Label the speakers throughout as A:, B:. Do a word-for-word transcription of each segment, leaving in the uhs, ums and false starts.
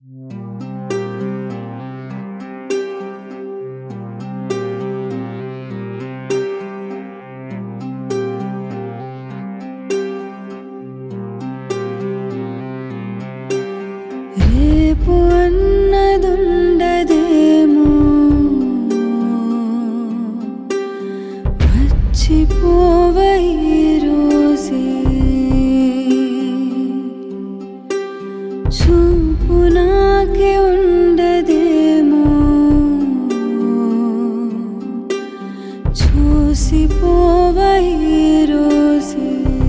A: రేపు అన్నదుండదేమో మర్చిపోవ ఈ రోజే చూపు నాకే ఉండదేమో చూసిపోవ ఈ రోజే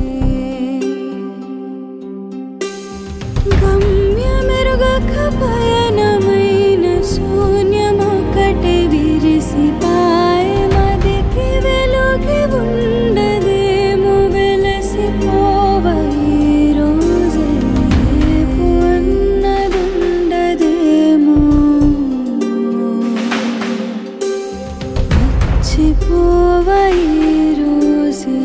A: గమ్యమెరుగక పయనమైన శూన్యమొకటి విరిసిపాయె మదికి వెలుగి ఉండదేమో వెలసిపోవ ఈ రోజే రేపు అన్నదుండదేమో మర్చిపోవ ఈ రోజే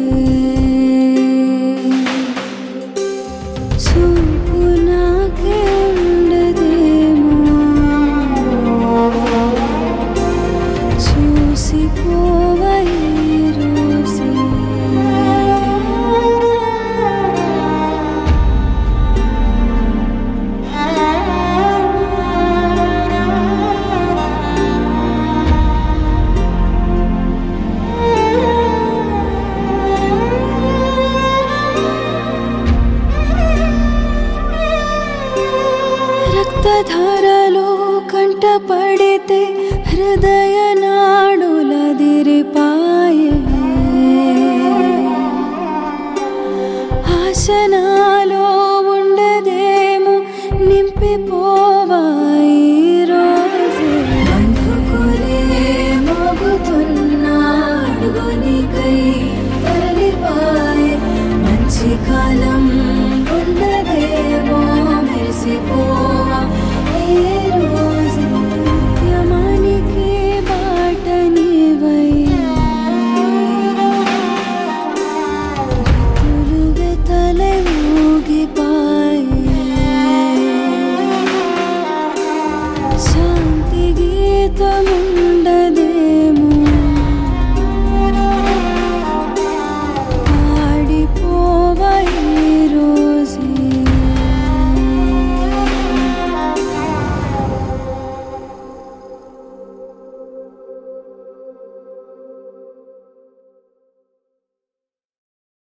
A: చూపు నాకే ఉండదేమో చూసిపోవ ఈ రోజే రక్తధారలో కంటపడితే హృదయ నాడులదిరిపాయే ఆశనాలో ఉండదేమో నింపిపోవా ఈ రోజే బంధుకులే మోగుతున్నా అడుగునికై తరలిపాయే మంచి కాలం